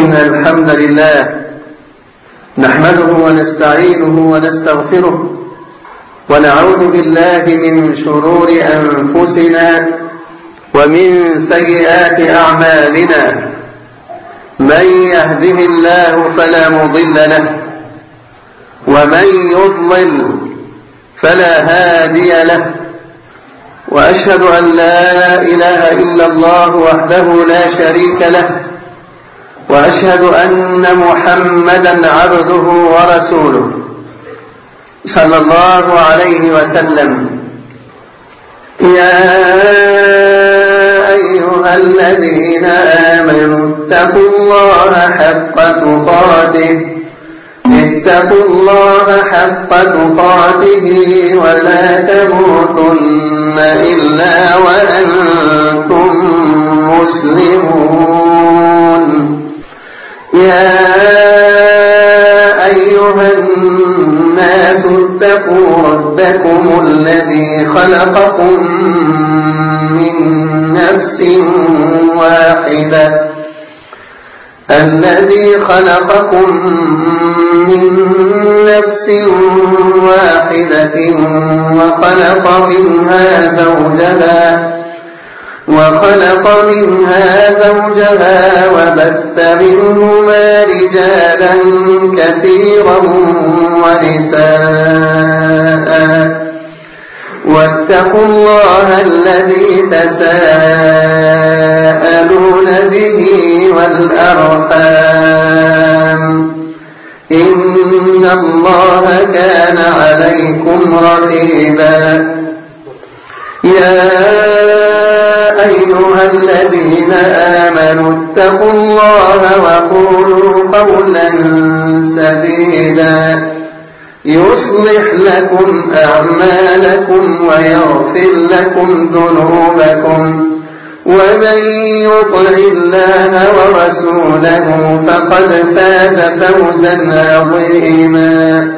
إن الحمد لله نحمده ونستعينه ونستغفره ونعوذ بالله من شرور أنفسنا ومن سيئات أعمالنا. من يهده الله فلا مضل له ومن يضلل فلا هادي له، وأشهد أن لا إله إلا الله وحده لا شريك له، وأشهد أن محمدا عبده ورسوله صلى الله عليه وسلم. يا أيها الذين آمنوا اتقوا الله حق تقاته ولا تموتن إلا وأنتم مسلمون. يا أيها الناس اتقوا ربكم الذي خلقكم من نفس واحدة وخلق منها زوجها وبث منهما رجالا كثيرا ونساء، واتقوا الله الذي تساءلون به والأرحام، إن الله كان عليكم رقيبا. يا أيها الذين آمنوا اتقوا الله وقولوا قولا سديدا يصلح لكم أعمالكم ويغفر لكم ذنوبكم، ومن يطع الله ورسوله فقد فاز فوزا عظيما.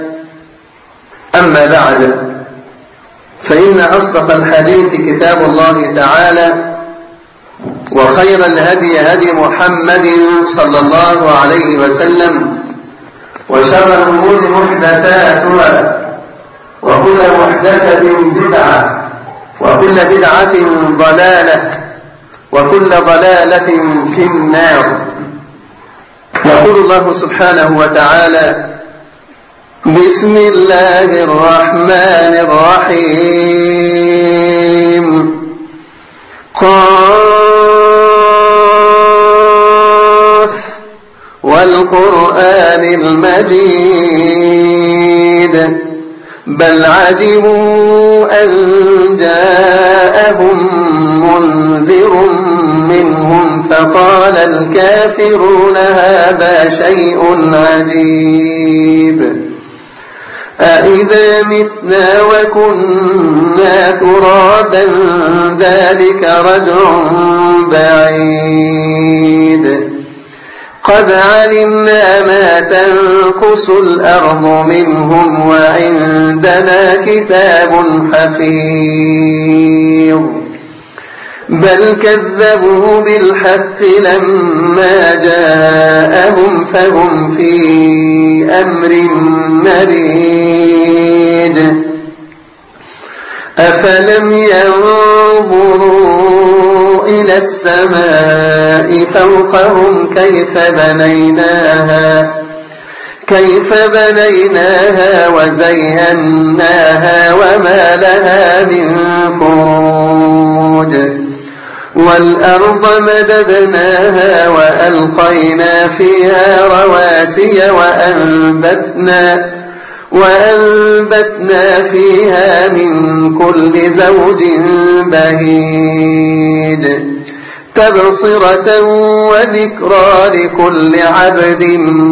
أما بعد، فإن أصدق الحديث كتاب الله تعالى، وخير الهدي هدي محمد صلى الله عليه وسلم، وشر الأمور محدثاتها، وكل محدثة بدعة، وكل بدعة ضلالة، وكل ضلالة في النار. يقول الله سبحانه وتعالى: بسم الله الرحمن الرحيم. قاف والقرآن المجيد بل عجبوا أن جاءهم منذر منهم فقال الكافرون هذا شيء عجيب. أإذا متنا وكنا ترابا ذلك رجع بعيد. قد علمنا ما تنقص الأرض منهم وعندنا كتاب حفيظ. بل كذبوا بالحق لما جاءهم فهم في أمر مريج. أفلم ينظروا إلى السماء فوقهم كيف بنيناها وزيناها وما لها من فروج. والأرض مددناها وألقينا فيها رواسي وأنبتنا فيها من كل زوج بهيج. تبصرة وذكرى لكل عبد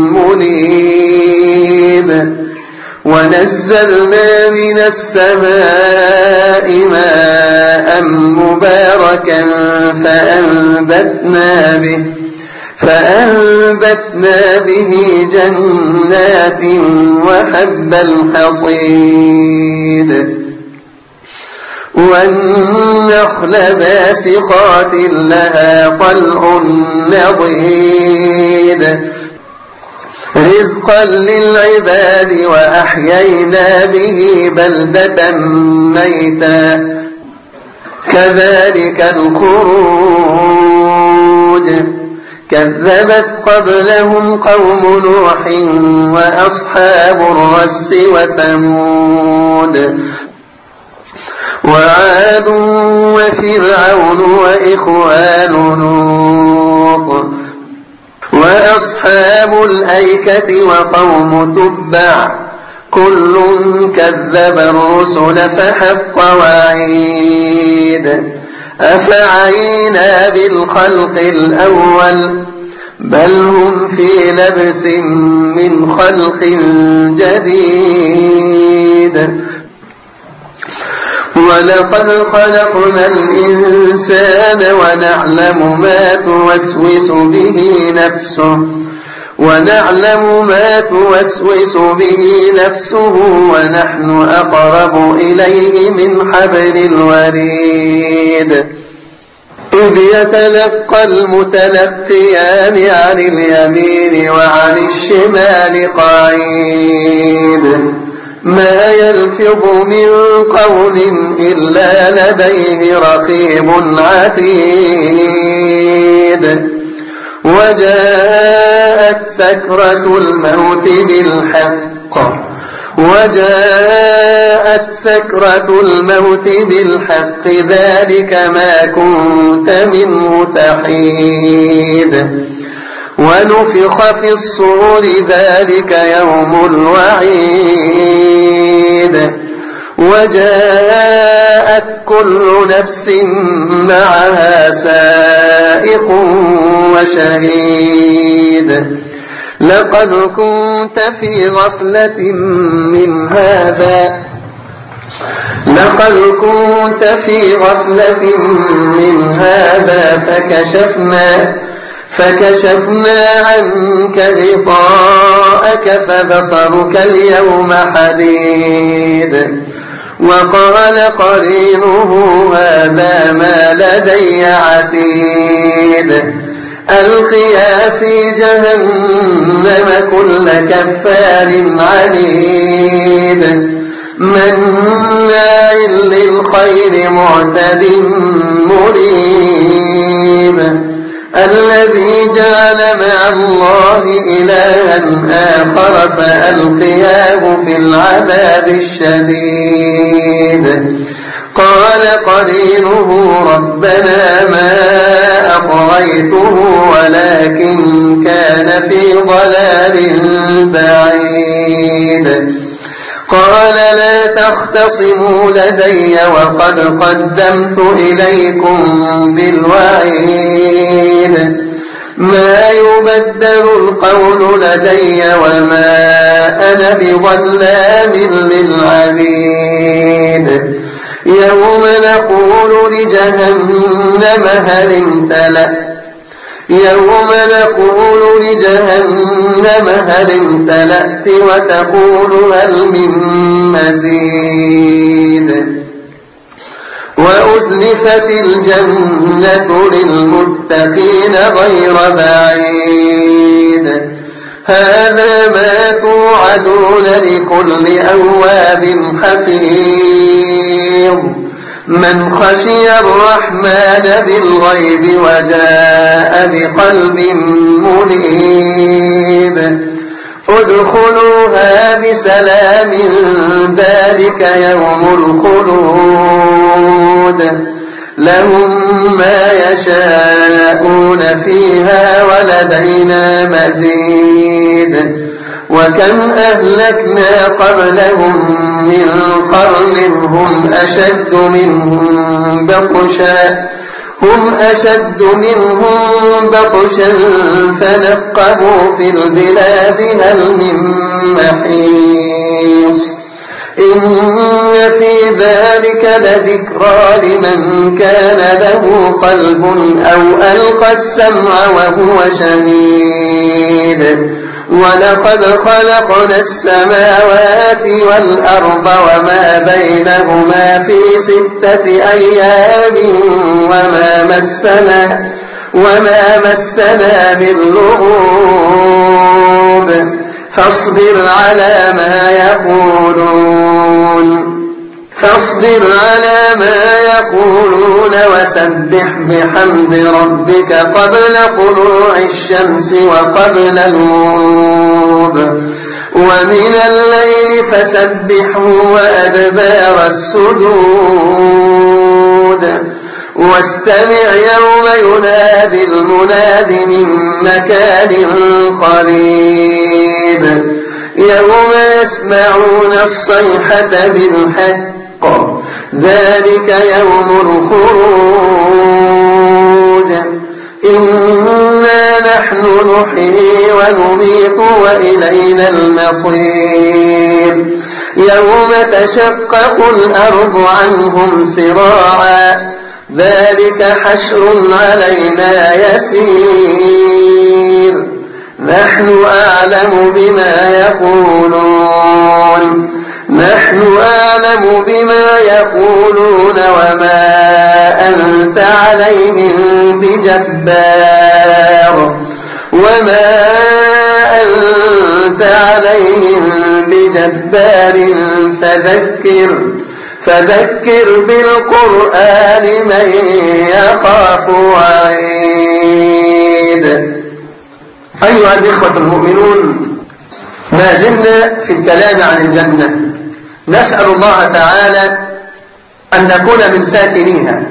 منيب. ونزلنا من السماء ماء مباركا فأنبتنا به جنات وحب الحصيد. والنخل باسقات لها طلع نضيد رزقا للعباد وأحيينا به بلدة ميتا كذلك الخروج كذبت قبلهم قوم نوح وأصحاب الرس وثمود وعاد وفرعون وإخوان لوط وأصحاب الأيكة وقوم تبع كل كذب الرسل فحق وعيد أفعينا بالخلق الأول بل هم في لبس من خلق جديد ولقد خلقنا الإنسان ونعلم ما توسوس به نفسه ونحن أقرب إليه من حبل الوريد إذ يتلقى المتلقيان عن اليمين وعن الشمال قعيد ما يلفظ من قول إلا لديه رقيب عتيد وجاءت سكرة الموت بالحق ذلك ما كنت منه تحيد ونفخ في الصور ذلك يوم الوعيد وجاءت كل نفس معها سائق وشهيد لقد كنت في غفلة من هذا فكشفنا عنك غطاءك فبصرك اليوم حديد وقال قرينه هذا ما لدي عتيد ألقيا في جهنم كل كفار عنيد مناع للخير معتد مريب الذي جعل مع الله إلها آخر فألقياه في العذاب الشديد قال قرينه ربنا ما أطغيته ولكن كان في ضلال بعيد قال لا تختصموا لدي وقد قدمت إليكم بالوعيد ما يبدل القول لدي وما أنا بظلام للعبيد يوم نقول لجهنم هل امتلأت وتقول هل من مزيد وأزلفت الجنة للمتقين غير بعيد هذا ما توعدون لكل أواب حفيظ من خشي الرحمن بالغيب وجاء بقلب منيب ادخلوها بسلام ذلك يوم الخلود لهم ما يشاءون فيها ولدينا مزيد وكم أهلكنا قبلهم من قرن هم أشد منهم بطشا فنقبوا في البلاد هل من محيص إن في ذلك لذكرى لمن كان له قلب أو ألقى السمع وهو شهيد ولقد خلقنا السماوات والأرض وما بينهما في 6 أيام وما مسنا من لغوب فاصبر على ما يقولون وسبح بحمد ربك قبل طلوع الشمس وقبل الغروب ومن الليل فسبحه وأدبار السجود واستمع يوم ينادي المناد من مكان قريب يوم يسمعون الصيحة بالحق ذلك يوم الخروج إنا نحن نحيي ونميت وإلينا المصير يوم تشقق الأرض عنهم سراعا ذلك حشر علينا يسير نحن أعلم بما يقولون وما أنت عليهم بجبار فذكر بالقرآن من يخاف وعيد. أيها الإخوة المؤمنون، ما زلنا في الكلام عن الجنة، نسأل الله تعالى أن نكون من ساكنيها.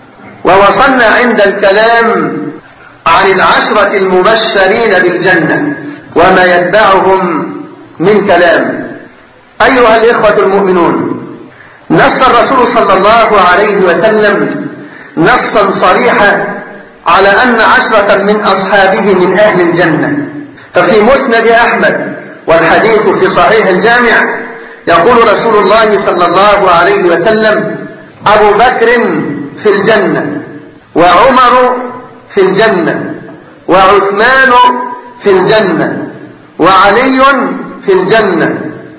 ووصلنا عند الكلام عن العشرة المبشرين بالجنة وما يتبعهم من كلام. أيها الإخوة المؤمنون، نص الرسول صلى الله عليه وسلم نصا صريحا على أن 10 من أصحابه من أهل الجنة. ففي مسند أحمد والحديث في صحيح الجامع يقول رسول الله صلى الله عليه وسلم: أبو بكر في الجنة، وعمر في الجنة، وعثمان في الجنة، وعلي في الجنة،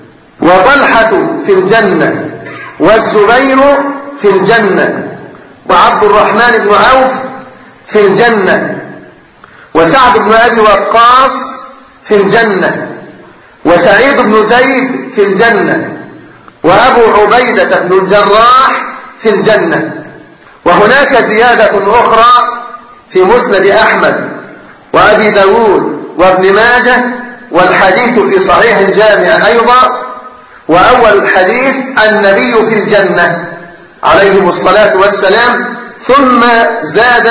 وطلحة في الجنة، والزبير في الجنة، وعبد الرحمن بن عوف في الجنة، وسعد بن أبي وقاص في الجنة، وسعيد بن زيد في الجنة، وأبو عبيدة بن الجراح في الجنة. وهناك زيادة أخرى في مسند أحمد وأبي داود وابن ماجه، والحديث في صحيح الجامع أيضا. وأول الحديث: النبي في الجنة عليهم الصلاة والسلام، ثم زاد: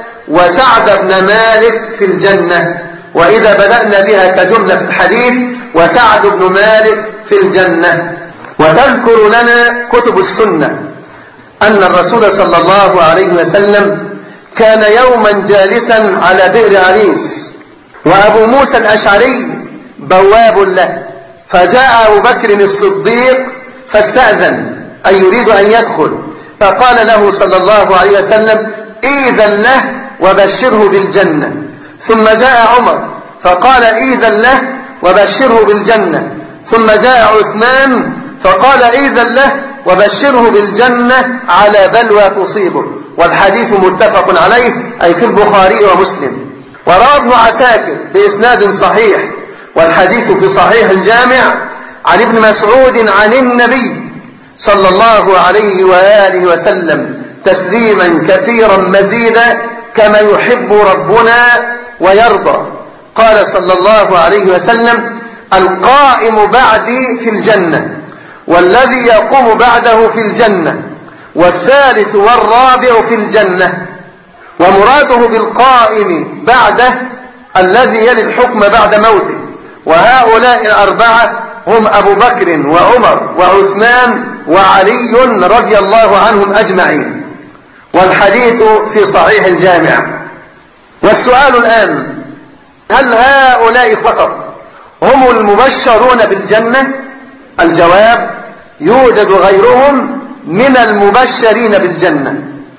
وسعد بن مالك في الجنة. وإذا بدأنا بها كجملة في الحديث: وسعد بن مالك في الجنة. وتذكر لنا كتب السنة أن الرسول صلى الله عليه وسلم كان يوما جالسا على بئر عريس، وأبو موسى الأشعري بواب له، فجاء أبو بكر الصديق فاستأذن أن يريد أن يدخل، فقال له صلى الله عليه وسلم: إذن له وبشره بالجنة. ثم جاء عمر فقال: إذن له وبشره بالجنة. ثم جاء عثمان فقال: إذن له وبشره بالجنة على بلوى تصيبه. والحديث متفق عليه، أي في البخاري ومسلم. وروى ابن عساكر بإسناد صحيح، والحديث في صحيح الجامع، عن ابن مسعود عن النبي صلى الله عليه وآله وسلم تسليما كثيرا مزيدا كما يحب ربنا ويرضى. قال صلى الله عليه وسلم: القائم بعدي في الجنة، والذي يقوم بعده في الجنة، والثالث والرابع في الجنة. ومراده بالقائم بعده الذي يلي الحكم بعد موته. وهؤلاء الأربعة هم أبو بكر وعمر وعثمان وعلي رضي الله عنهم أجمعين. والحديث في صحيح الجامع. والسؤال الآن: هل هؤلاء فقط هم المبشرون بالجنة؟ الجواب: يوجد غيرهم من المبشرين بالجنة.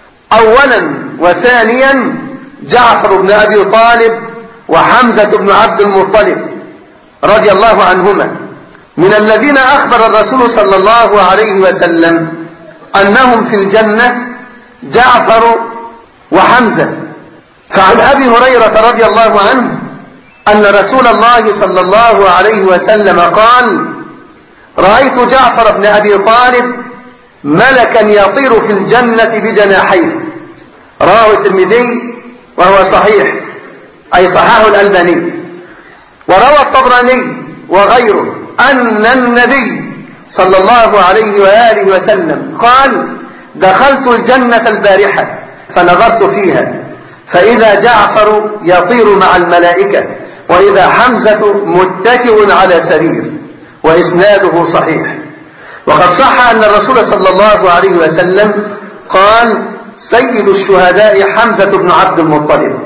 أولا وثانيا جعفر بن أبي طالب وحمزة بن عبد المطلب رضي الله عنهما، من الذين أخبر الرسول صلى الله عليه وسلم أنهم في الجنة جعفر وحمزة. فعن أبي هريرة رضي الله عنه أن رسول الله صلى الله عليه وسلم قال: رأيت جعفر بن أبي طالب ملكا يطير في الجنة بجناحيه. رواه الترمذي وهو صحيح، أي صححه الألباني. وروى الطبراني وغيره أن النبي صلى الله عليه وآله وسلم قال: دخلت الجنة البارحة فنظرت فيها فإذا جعفر يطير مع الملائكة وإذا حمزة متكئ على سرير، وإسناده صحيح. وقد صح أن الرسول صلى الله عليه وسلم قال: سيد الشهداء حمزة بن عبد المطلب.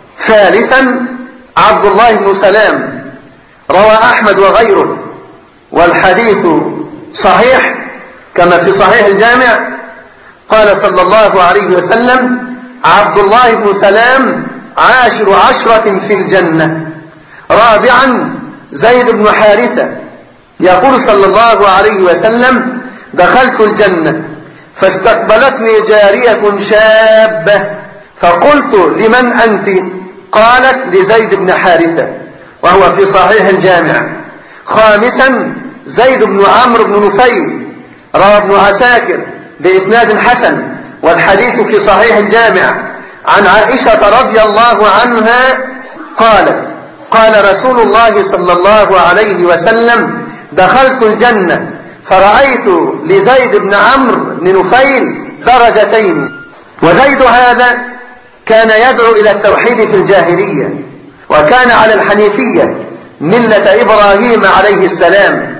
ثالثا عبد الله بن سلام، روى أحمد وغيره، والحديث صحيح كما في صحيح الجامع. قال صلى الله عليه وسلم: عبد الله بن سلام عاشر 10 في الجنة. رابعا زيد بن حارثة، يقول صلى الله عليه وسلم: دخلت الجنة فاستقبلتني جارية شابة فقلت: لمن أنت؟ قالت: لزيد بن حارثة، وهو في صحيح الجامع. خامسا زيد بن عمرو بن نفيل، روى ابن عساكر بإسناد حسن، والحديث في صحيح الجامع، عن عائشة رضي الله عنها قالت: قال رسول الله صلى الله عليه وسلم: دخلت الجنة فرأيت لزيد بن عمرو بن نفيل درجتين. وزيد هذا كان يدعو إلى التوحيد في الجاهلية، وكان على الحنيفية ملة إبراهيم عليه السلام.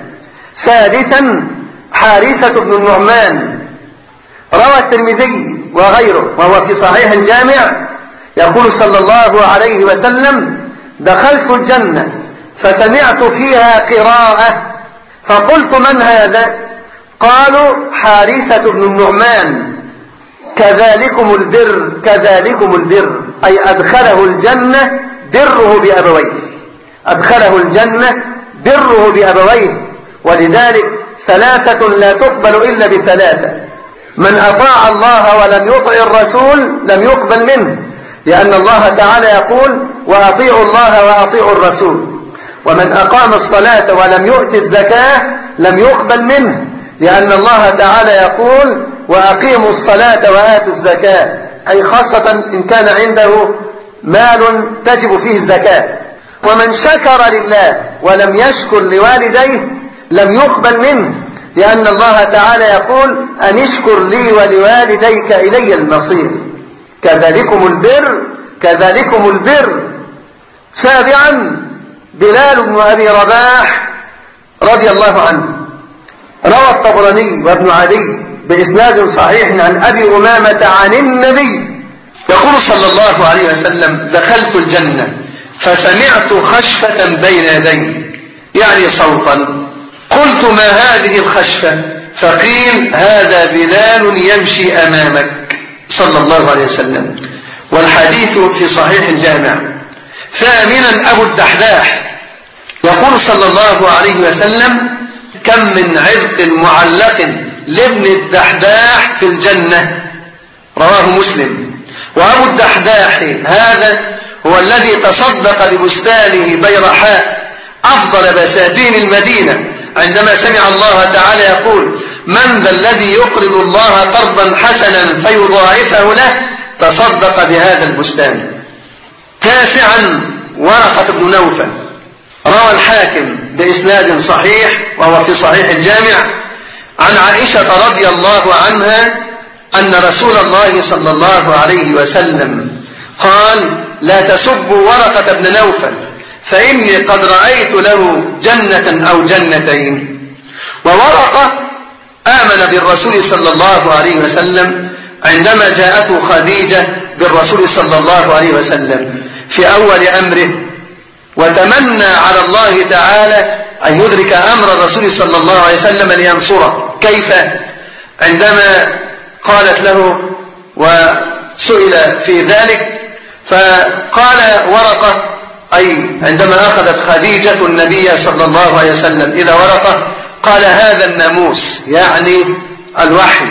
سادسا حارثة بن النعمان، روى الترمذي وغيره وهو في صحيح الجامع، يقول صلى الله عليه وسلم: دخلت الجنة فسمعت فيها قراءة فقلت: من هذا؟ قالوا: حارثة بن النعمان. كذلكم البر كذلكم البر، أي أدخله الجنة بره بأبويه، أدخله الجنة بره بأبويه. ولذلك 3 لا تقبل إلا ب3: من أطاع الله ولم يطع الرسول لم يقبل منه، لأن الله تعالى يقول: وأطيعوا الله وأطيعوا الرسول. ومن أقام الصلاة ولم يؤت الزكاة لم يقبل منه، لأن الله تعالى يقول: وأقيموا الصلاة وآتوا الزكاة، أي خاصة إن كان عنده مال تجب فيه الزكاة. ومن شكر لله ولم يشكر لوالديه لم يقبل منه، لأن الله تعالى يقول: أن اشكر لي ولوالديك إلي المصير. كذلكم البر كذلكم البر. سابعا بلال بن أبي رباح رضي الله عنه، روى الطبراني وابن عدي بإسناد صحيح عن أبي أمامة عن النبي يقول صلى الله عليه وسلم: دخلت الجنة فسمعت خشفة بين يدي، يعني صوتا، قلت: ما هذه الخشفة؟ فقيل: هذا بلال يمشي أمامك، صلى الله عليه وسلم. والحديث في صحيح الجامع. ثامنا أبو الدحداح، يقول صلى الله عليه وسلم: كم من عرق معلق لابن الدحداح في الجنة، رواه مسلم. وأبو الدحداح هذا هو الذي تصدق ببستانه بيرحاء أفضل بساتين المدينة عندما سمع الله تعالى يقول: من ذا الذي يقرض الله قرضا حسنا فيضاعفه له، تصدق بهذا البستان. تاسعا ورقة بن نوفل، روى الحاكم بإسناد صحيح وهو في صحيح الجامع، عن عائشة رضي الله عنها أن رسول الله صلى الله عليه وسلم قال: لا تسبوا ورقة بن نوفل فإني قد رأيت له جنة أو جنتين. وورقة آمن بالرسول صلى الله عليه وسلم عندما جاءته خديجة بالرسول صلى الله عليه وسلم في أول أمره، وتمنى على الله تعالى أن يدرك أمر الرسول صلى الله عليه وسلم لينصره. كيف؟ عندما قالت له وسئل في ذلك فقال ورقة، أي عندما أخذت خديجة النبي صلى الله عليه وسلم إلى ورقة، قال: هذا الناموس، يعني الوحي.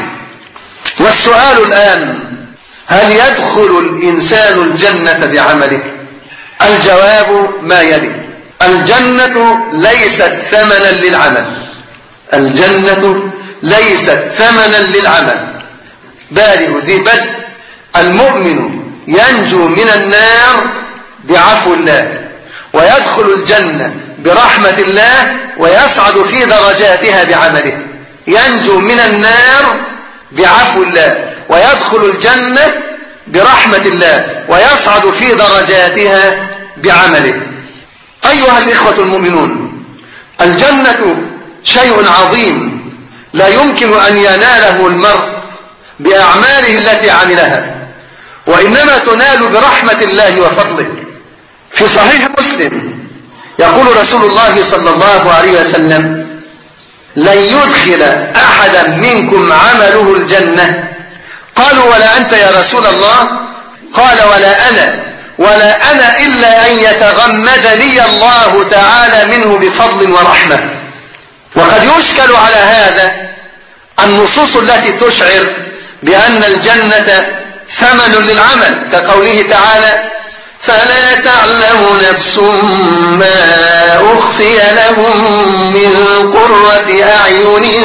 والسؤال الآن: هل يدخل الإنسان الجنة بعمله؟ الجواب ما يلي: الجنة ليست ثمنا للعمل. الجنة ليست ثمنا للعمل. بالغ ذي بدء: المؤمن ينجو من النار بعفو الله، ويدخل الجنة برحمة الله، ويصعد في درجاتها بعمله. ينجو من النار بعفو الله، ويدخل الجنة برحمة الله، ويصعد في درجاتها بعمله. أيها الإخوة المؤمنون، الجنة شيء عظيم لا يمكن أن يناله المرء بأعماله التي عملها، وإنما تنال برحمة الله وفضله. في صحيح مسلم يقول رسول الله صلى الله عليه وسلم: لن يدخل أحدا منكم عمله الجنة. قالوا: ولا أنت يا رسول الله؟ قال: ولا أنا إلا أن يتغمدني الله تعالى منه بفضل ورحمة. وقد يشكل على هذا النصوص التي تشعر بأن الجنة ثمن للعمل، كقوله تعالى: فلا تعلم نفس ما أخفي لهم من قرة أعين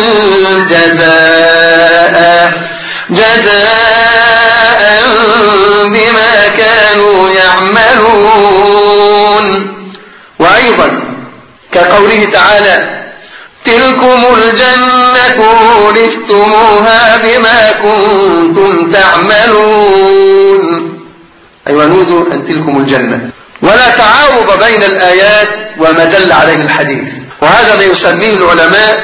جزاء بما كانوا يعملون. وأيضا كقوله تعالى: تلكم الجنة أورثتموها بما كنتم تعملون. أيوة، نودوا أن تلكم الجنة. ولا تعارض بين الآيات وما دل عليه الحديث، وهذا ما يسميه العلماء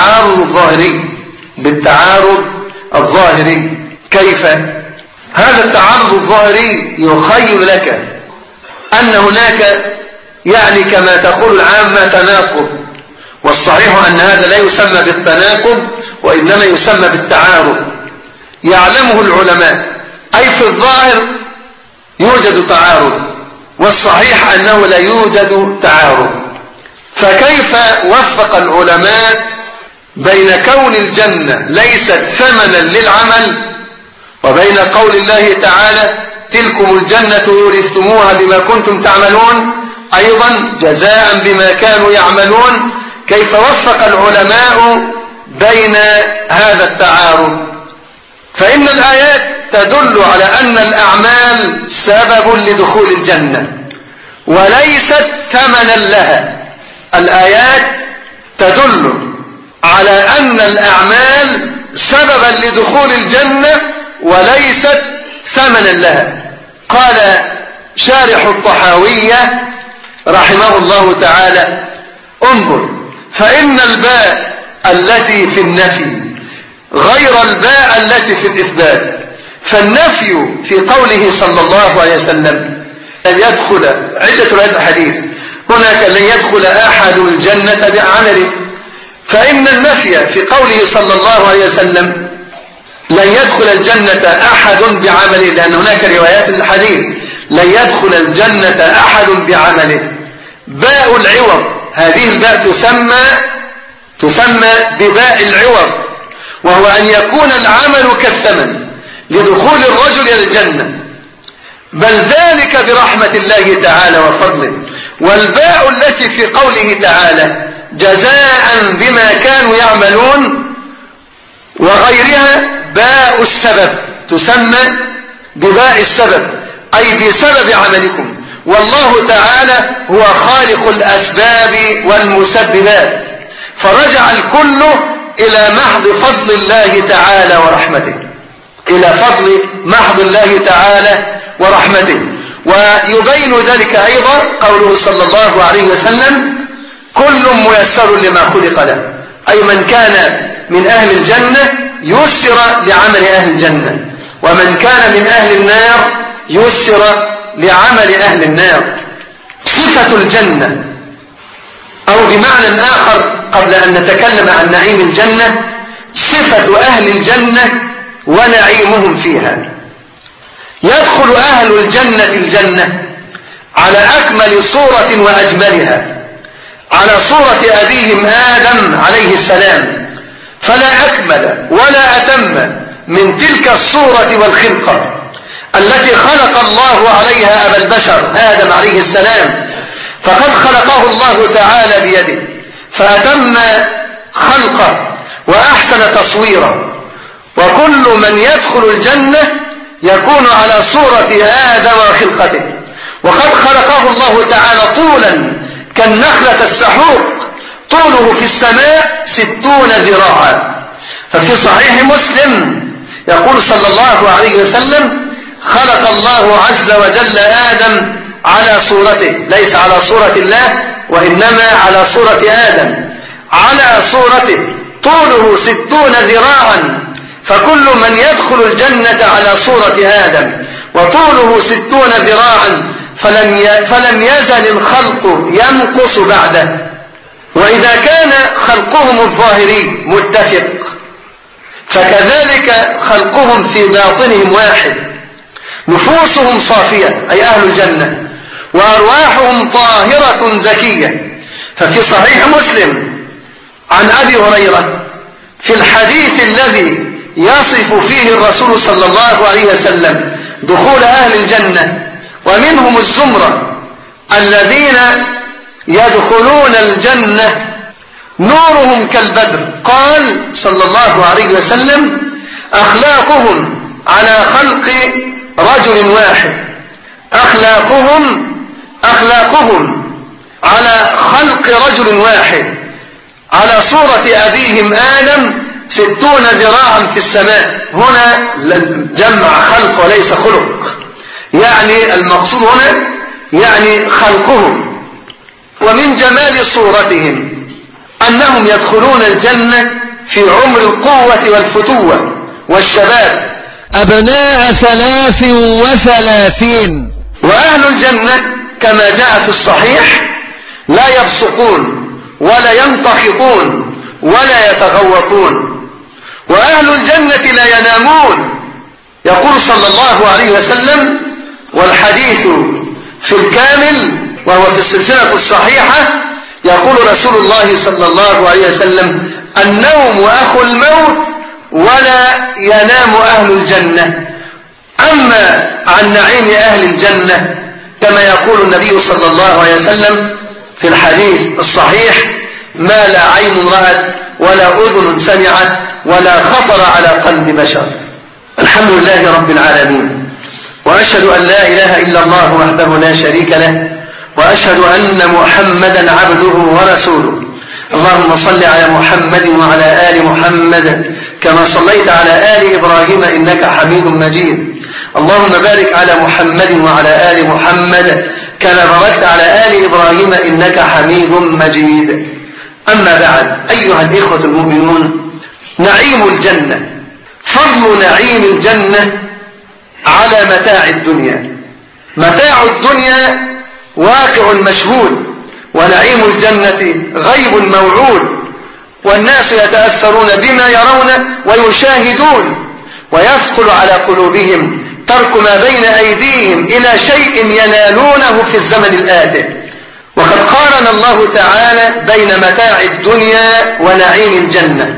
بالتعارض الظاهري. كيف؟ هذا التعارض الظاهري يخيل لك أن هناك كما تقول العامة تناقض، والصحيح أن هذا لا يسمى بالتناقض، وإنما يسمى بالتعارض يعلمه العلماء. أي في الظاهر يوجد تعارض، والصحيح أنه لا يوجد تعارض. فكيف وفق العلماء بين كون الجنة ليست ثمنا للعمل وبين قول الله تعالى: تلكم الجنة أورثتموها بما كنتم تعملون، أيضا جزاء بما كانوا يعملون؟ كيف وفق العلماء بين هذا التعارض؟ فإن الآيات تدل على أن الأعمال سبب لدخول الجنة وليست ثمنا لها. الآيات تدل على أن الأعمال سببا لدخول الجنة وليست ثمنا لها. قال شارح الطحاوية رحمه الله تعالى: انظر، فإن الباء التي في النفي غير الباء التي في الإثبات. فالنفي في قوله صلى الله عليه وسلم لن يدخل، عدة روايات الحديث هناك: لن يدخل أحد الجنة بعمله. فإن النفي في قوله صلى الله عليه وسلم لن يدخل الجنة أحد بعمله، لأن هناك روايات الحديث لن يدخل الجنة أحد بعمله. باء العوض، هذه الباء تسمى بباء العوض، وهو أن يكون العمل كالثمن لدخول الرجل إلى الجنة، بل ذلك برحمة الله تعالى وفضله. والباء التي في قوله تعالى جزاء بما كانوا يعملون وغيرها باء السبب، تسمى بباء السبب، أي بسبب عملكم. والله تعالى هو خالق الأسباب والمسببات، فرجع الكل إلى محض فضل الله تعالى ورحمته، إلى فضل محض الله تعالى ورحمته. ويبين ذلك أيضا قوله صلى الله عليه وسلم: كل ميسر لما خلق له، أي من كان من أهل الجنة يسر لعمل أهل الجنة، ومن كان من أهل النار يسر لعمل أهل النار. صفة الجنة، أو بمعنى آخر قبل أن نتكلم عن نعيم الجنة، صفة أهل الجنة ونعيمهم فيها. يدخل أهل الجنة الجنة على أكمل صورة وأجملها، على صورة أبيهم آدم عليه السلام، فلا أكمل ولا أتم من تلك الصورة والخلقة التي خلق الله عليها أبا البشر آدم عليه السلام، فقد خلقه الله تعالى بيده فأتم خلقه وأحسن تصويره، وكل من يدخل الجنة يكون على صورة آدم وخلقته، وقد خلقه الله تعالى طولا كالنخلة السحوق، طوله في السماء 60 ذراعا. ففي صحيح مسلم يقول صلى الله عليه وسلم: خلق الله عز وجل آدم على صورته، ليس على صورة الله وإنما على صورة آدم، على صورته، طوله 60 ذراعا، فكل من يدخل الجنة على صورة آدم وطوله 60 ذراعا فلم يزل الخلق ينقص بعده. وإذا كان خلقهم الظاهري متفق فكذلك خلقهم في باطنهم واحد، نفوسهم صافية أي أهل الجنة، وأرواحهم طاهرة زكية. ففي صحيح مسلم عن أبي هريرة في الحديث الذي يصف فيه الرسول صلى الله عليه وسلم دخول أهل الجنة ومنهم الزمرة الذين يدخلون الجنة نورهم كالبدر، قال صلى الله عليه وسلم: أخلاقهم على خلق رجل واحد، أخلاقهم على خلق رجل واحد، على صورة أبيهم آدم 60 ذراعا في السماء. هنا جمع خلق وليس خلق، يعني المقصود هنا يعني خلقهم. ومن جمال صورتهم أنهم يدخلون الجنة في عمر القوة والفتوة والشباب، أبناء 33. وأهل الجنة كما جاء في الصحيح لا يبصقون ولا ينتخطون ولا يتغوطون، وأهل الجنة لا ينامون. يقول صلى الله عليه وسلم، والحديث في الكامل وهو في السلسلة الصحيحة، يقول رسول الله صلى الله عليه وسلم: النوم أخو الموت ولا ينام أهل الجنة. أما عن نعيم أهل الجنة كما يقول النبي صلى الله عليه وسلم في الحديث الصحيح: ما لا عين رأت ولا أذن سمعت ولا خطر على قلب بشر. الحمد لله رب العالمين، وأشهد أن لا إله إلا الله وحده لا شريك له، وأشهد أن محمدا عبده ورسوله. اللهم صل على محمد وعلى آل محمد كما صليت على آل إبراهيم إنك حميد مجيد. اللهم بارك على محمد وعلى آل محمد كما باركت على آل إبراهيم إنك حميد مجيد. أما بعد، أيها الإخوة المؤمنون، نعيم الجنة، فضل نعيم الجنة على متاع الدنيا. متاع الدنيا واقع مشهود، ونعيم الجنة غيب موعود، والناس يتأثرون بما يرون ويشاهدون، ويثقل على قلوبهم ترك ما بين أيديهم إلى شيء ينالونه في الزمن الآتي. وقد قارن الله تعالى بين متاع الدنيا ونعيم الجنة،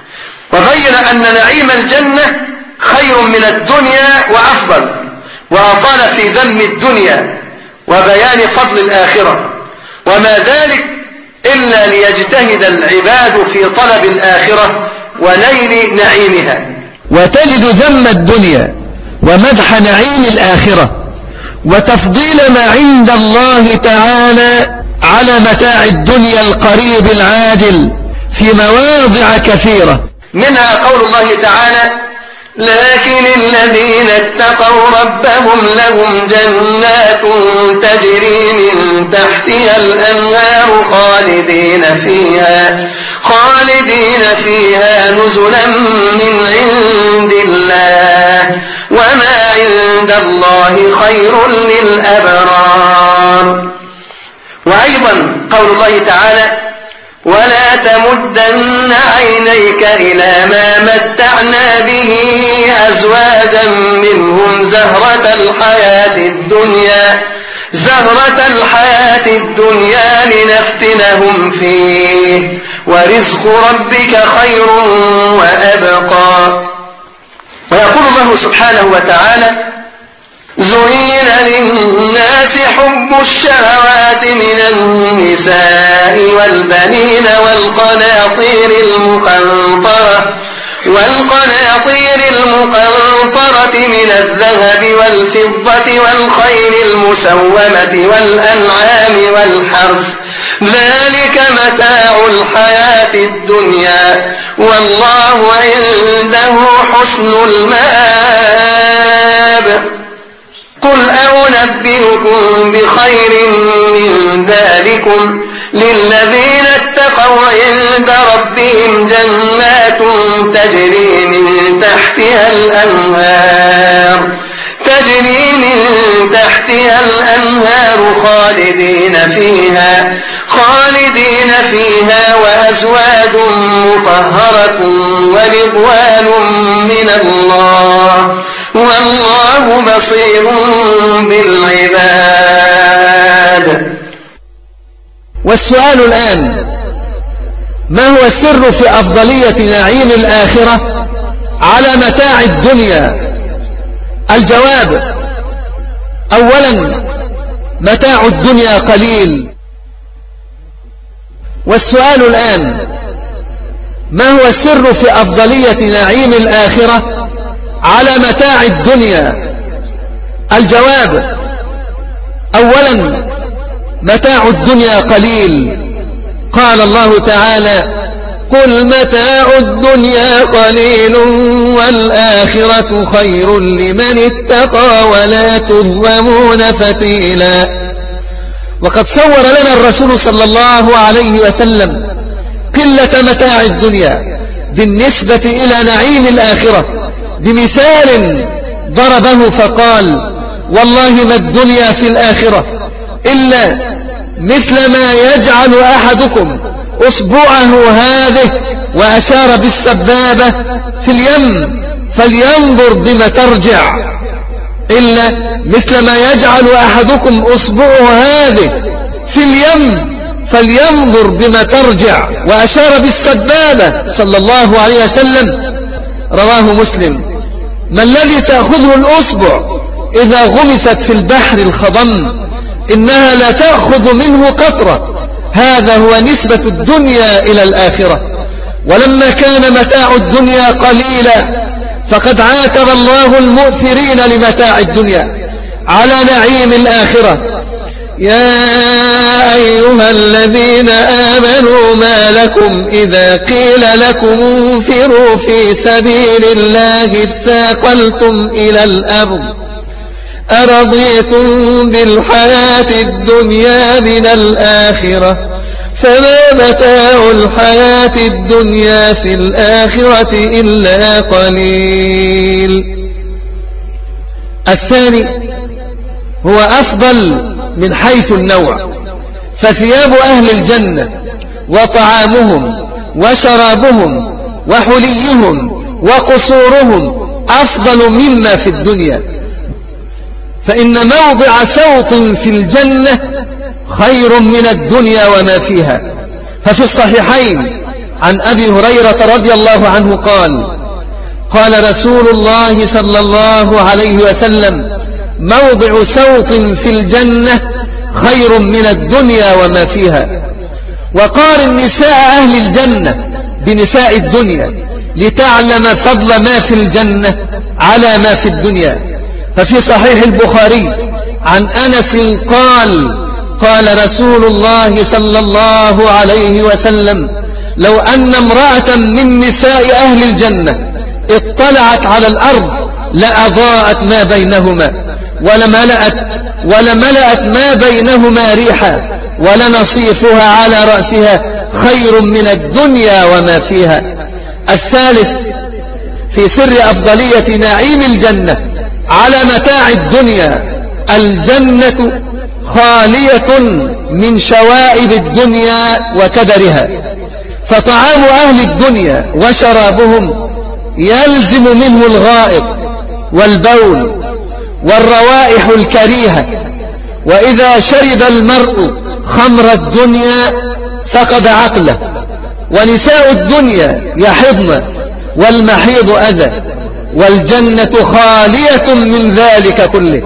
وبين أن نعيم الجنة خير من الدنيا وأفضل، وأطال في ذم الدنيا وبيان فضل الآخرة، وما ذلك إلا ليجتهد العباد في طلب الآخرة ونيل نعيمها. وتجد ذم الدنيا ومدح نعيم الآخرة وتفضيل ما عند الله تعالى على متاع الدنيا القريب العاجل في مواضع كثيرة، منها قول الله تعالى: لكن الذين اتقوا ربهم لهم جنات تجري من تحتها الأنهار خالدين فيها نزلا من عند الله، وما عند الله خير للأبرار. وأيضا قول الله تعالى: ولا تمدن عينيك إلى ما متعنا به أزواجا منهم زهرة الحياة الدنيا لنفتنهم فيه ورزق ربك خير وأبقى. ويقول الله سبحانه وتعالى: زين للناس حب الشهوات من النساء والبنين والقناطير المقنطرة من الذهب والفضة والخيل المسومة والأنعام والحرث ذلك متاع الحياة الدنيا والله عنده حسن المآب قل أنبئكم بخير من ذلكم للذين اتقوا عند ربهم جنات تجري من تحتها الأنهار خالدين فيها وأزواج مطهرة ورضوان من الله والله بصير بالعباد. والسؤال الآن: ما هو السر في أفضلية نعيم الآخرة على متاع الدنيا؟ الجواب: أولا، متاع الدنيا قليل. والسؤال الآن: ما هو السر في أفضلية نعيم الآخرة على متاع الدنيا؟ الجواب: أولا، متاع الدنيا قليل. قال الله تعالى: قل متاع الدنيا قليل والآخرة خير لمن اتقى ولا تظلمون فتيلا. وقد صور لنا الرسول صلى الله عليه وسلم قلة متاع الدنيا بالنسبة إلى نعيم الآخرة بمثال ضربه فقال: والله ما الدنيا في الآخرة إلا مثل ما يجعل أحدكم أصبعه هذه، وأشار بالسبابة في اليم، فلينظر بما ترجع. إلا مثل ما يجعل أحدكم أصبعه هذه في اليم فلينظر بما ترجع، وأشار بالسبابة صلى الله عليه وسلم. رواه مسلم. ما الذي تأخذه الأصبع إذا غمست في البحر الخضم؟ إنها لا تأخذ منه قطرة. هذا هو نسبة الدنيا إلى الآخرة. ولما كان متاع الدنيا قليلا فقد عاتب الله المؤثرين لمتاع الدنيا على نعيم الآخرة. يا أيها الذين آمنوا ما لكم إذا قيل لكم انفروا في سبيل الله اثاقلتم إلى الأرض أرضيتم بالحياة الدنيا من الآخرة فما متاع الحياة الدنيا في الآخرة إلا قليل. الثاني هو أفضل من حيث النوع، فثياب أهل الجنة وطعامهم وشرابهم وحليهم وقصورهم أفضل مما في الدنيا، فإن موضع سوط في الجنة خير من الدنيا وما فيها. ففي الصحيحين عن أبي هريرة رضي الله عنه قال رسول الله صلى الله عليه وسلم: موضع سوط في الجنة خير من الدنيا وما فيها. وقارن نساء أهل الجنة بنساء الدنيا لتعلم فضل ما في الجنة على ما في الدنيا. ففي صحيح البخاري عن أنس قال رسول الله صلى الله عليه وسلم: لو أن امرأة من نساء أهل الجنة اطلعت على الأرض لأضاءت ما بينهما ولملأت ما بينهما ريحا ولنصيفها على رأسها خير من الدنيا وما فيها. الثالث في سر أفضلية نعيم الجنة على متاع الدنيا: الجنة خالية من شوائب الدنيا وكدرها، فطعام أهل الدنيا وشرابهم يلزم منه الغائط والبول والروائح الكريهة، وإذا شرب المرء خمر الدنيا فقد عقله. ونساء الدنيا يحضن والمحيض أذى، والجنة خالية من ذلك كله،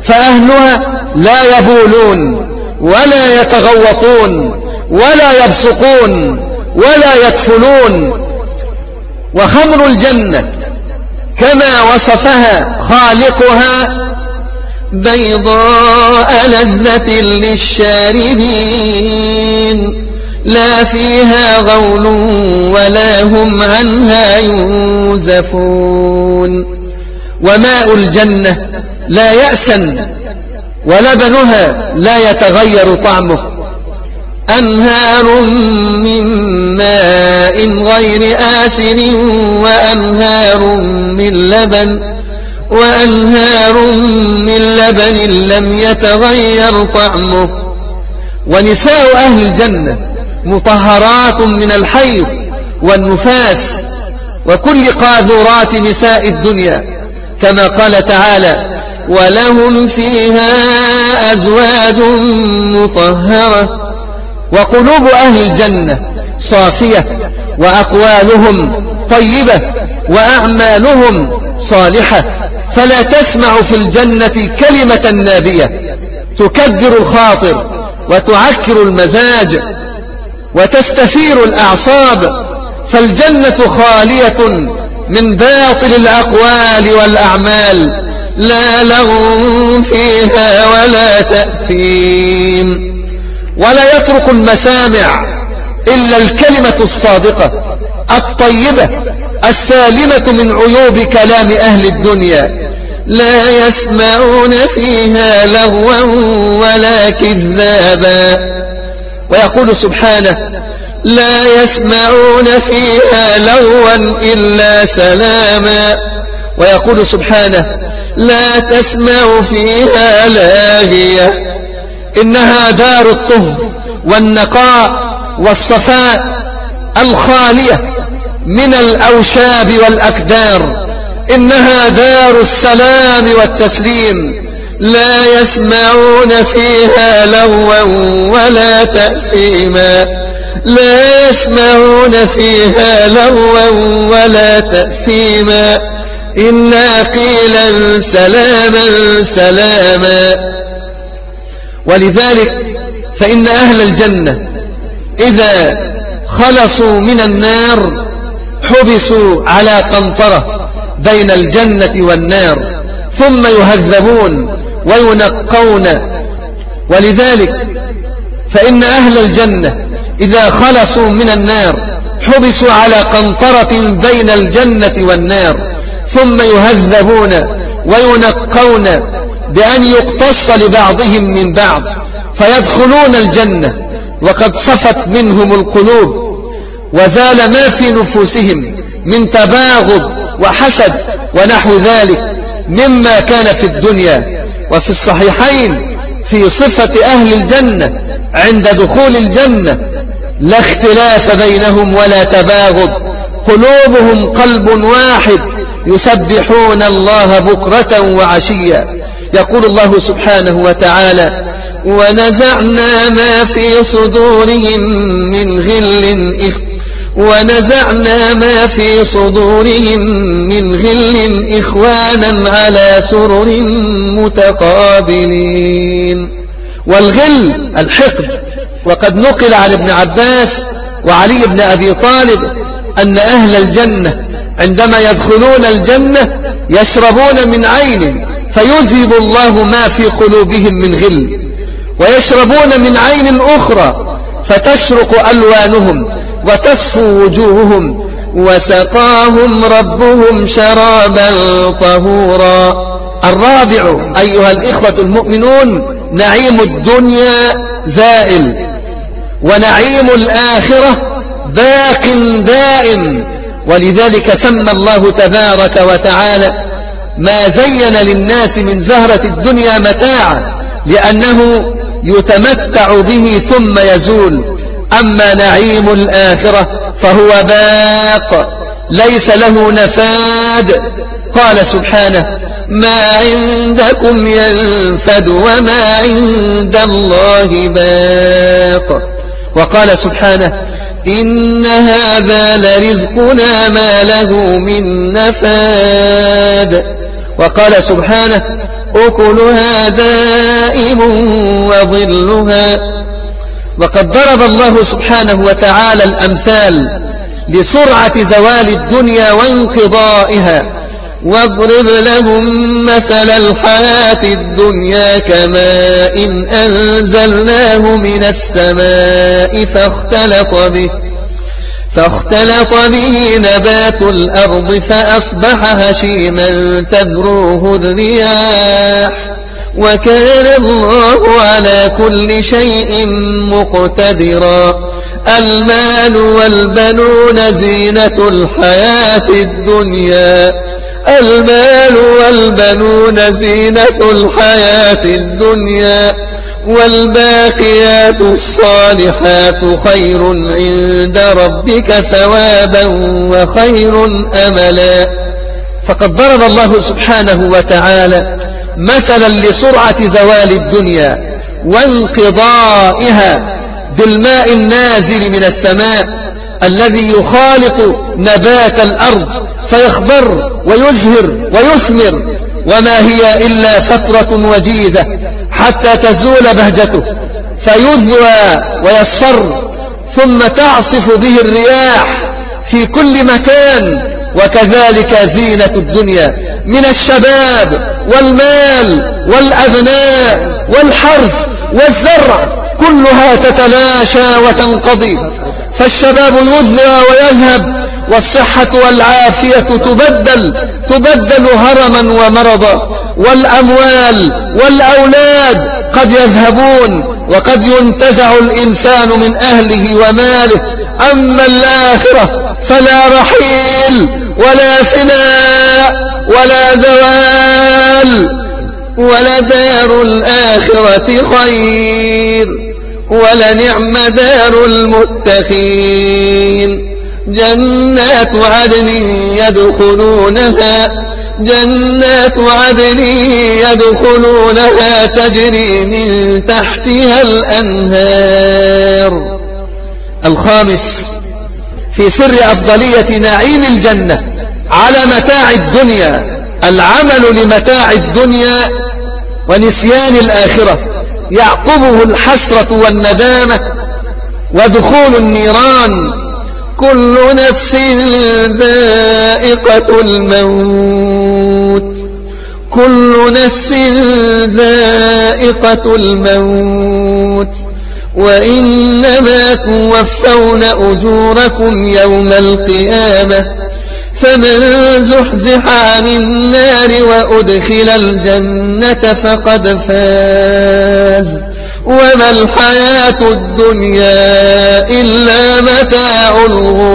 فأهلها لا يبولون ولا يتغوطون ولا يبصقون ولا يدفلون. وخمر الجنة كما وصفها خالقها بيضاء لذة للشاربين لا فيها غول ولا هم عنها ينزفون. وماء الجنة لا يأسن ولبنها لا يتغير طعمه، أنهار من ماء غير آسن وأنهار من لبن لم يتغير طعمه. ونساء أهل الجنة مطهرات من الحيض والنفاس وكل قاذورات نساء الدنيا، كما قال تعالى: ولهم فيها أزواج مطهرة. وقلوب أهل الجنة صافية وأقوالهم طيبة وأعمالهم صالحة، فلا تسمع في الجنة كلمة نابية تكدر الخاطر وتعكر المزاج وتستثير الأعصاب، فالجنة خالية من باطل الأقوال والأعمال، لا لغو فيها ولا تأثيم. ولا يترك المسامع إلا الكلمة الصادقة الطيبة السالمة من عيوب كلام أهل الدنيا، لا يسمعون فيها لغوا ولا كذابا. ويقول سبحانه: لا يسمعون فيها لغوا إلا سلاما. ويقول سبحانه: لا تسمع فيها لاغية. إنها دار الطهر والنقاء والصفاء الخالية من الأوشاب والأكدار، إنها دار السلام والتسليم، لا يسمعون فيها لغوا ولا تأثيما، لا يسمعون فيها لغوا ولا تأثيما، إلا قيلا سلاما سلاما. ولذلك فإن أهل الجنة إذا خلصوا من النار حبسوا على قنطرة بين الجنة والنار، ثم يهذبون وينقون. ولذلك فإن أهل الجنة إذا خلصوا من النار حبسوا على قنطرة بين الجنة والنار، ثم يهذبون وينقون بأن يقتص لبعضهم من بعض فيدخلون الجنة وقد صفت منهم القلوب وزال ما في نفوسهم من تباغض وحسد ونحو ذلك مما كان في الدنيا. وفي الصحيحين في صفة أهل الجنة عند دخول الجنة: لا اختلاف بينهم ولا تباغض، قلوبهم قلب واحد يسبحون الله بكرة وعشيا. يقول الله سبحانه وتعالى: ونزعنا ما في صدورهم من غل إخوانا على سرر متقابلين. والغل الحقد. وقد نقل عن ابن عباس وعلي بن أبي طالب أن أهل الجنة عندما يدخلون الجنة يشربون من عين فيذهب الله ما في قلوبهم من غل، ويشربون من عين أخرى فتشرق ألوانهم وتصفو وجوههم، وسقاهم ربهم شرابا طهورا. الرابع أيها الإخوة المؤمنون: نعيم الدنيا زائل، ونعيم الآخرة باق دائم. ولذلك سمى الله تبارك وتعالى ما زين للناس من زهرة الدنيا متاعا، لأنه يتمتع به ثم يزول. أما نعيم الآخرة فهو باق ليس له نفاد. قال سبحانه: ما عندكم ينفد وما عند الله باق. وقال سبحانه: إن هذا لرزقنا ما له من نفاد. وقال سبحانه: أكلها دائم وظلها. وقد ضرب الله سبحانه وتعالى الأمثال لسرعة زوال الدنيا وانقضائها. واضرب لهم مثل الحياة الدنيا كماء أنزلناه من السماء فاختلط به نبات الأرض فأصبح هشيما تذروه الرياح وكان الله على كل شيء مقتدرا. المال والبنون زينة الحياة الدنيا والباقيات الصالحات خير عند ربك ثوابا وخير أملا. فقد ضرب الله سبحانه وتعالى مثلا لسرعة زوال الدنيا وانقضائها بالماء النازل من السماء الذي يخالط نبات الأرض فيخضر ويزهر ويثمر، وما هي إلا فترة وجيزة حتى تزول بهجته فيذوى ويصفر، ثم تعصف به الرياح في كل مكان. وكذلك زينة الدنيا من الشباب والمال والأبناء والحرث والزرع كلها تتلاشى وتنقضي، فالشباب يذوى ويذهب، والصحة والعافية تبدل هرما ومرضا، والأموال والأولاد قد يذهبون وقد ينتزع الإنسان من أهله وماله. أما الآخرة فلا رحيل ولا فناء ولا زوال، ولدار الآخرة خير ولنعم دار المتقين. جنات عدن يدخلونها تجري من تحتها الأنهار. الخامس في سر أفضلية نعيم الجنة على متاع الدنيا العمل لمتاع الدنيا ونسيان الآخرة يعقبه الحسرة والندامة ودخول النيران. كل نفس ذائقة الموت وإنما توفون أجوركم يوم القيامة فمن زحزح عن النار وأدخل الجنة فقد فاز وما الحياة الدنيا إلا متاع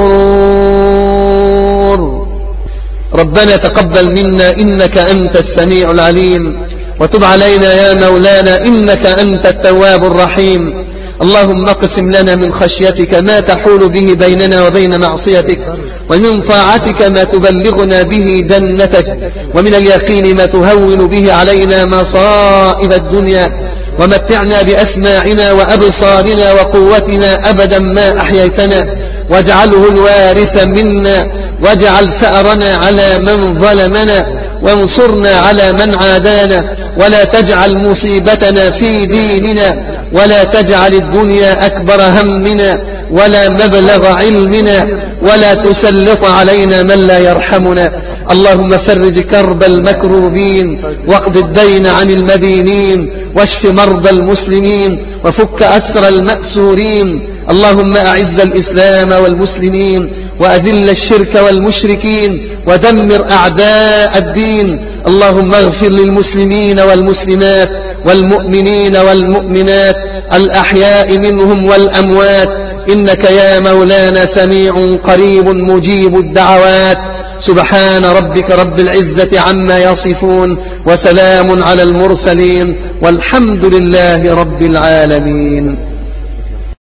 الغرور. ربنا تقبل منا إنك أنت السميع العليم، وتب علينا يا مولانا إنك أنت التواب الرحيم. اللهم اقسم لنا من خشيتك ما تحول به بيننا وبين معصيتك، ومن طاعتك ما تبلغنا به جنتك، ومن اليقين ما تهون به علينا مصائب الدنيا، ومتعنا بأسماعنا وأبصارنا وقوتنا أبدا ما أحييتنا، واجعله الوارث منا، واجعل ثأرنا على من ظلمنا، وانصرنا على من عادانا، ولا تجعل مصيبتنا في ديننا، ولا تجعل الدنيا أكبر همنا ولا مبلغ علمنا، ولا تسلط علينا من لا يرحمنا. اللهم فرج كرب المكروبين، واقض الدين عن المدينين، واشف مرضى المسلمين، وفك أسر المأسورين. اللهم أعز الإسلام والمسلمين، وأذل الشرك والمشركين، ودمر أعداء الدين. اللهم اغفر للمسلمين والمسلمات والمؤمنين والمؤمنات الأحياء منهم والأموات، إنك يا مولانا سميع قريب مجيب الدعوات. سبحان ربك رب العزة عما يصفون، وسلام على المرسلين، والحمد لله رب العالمين.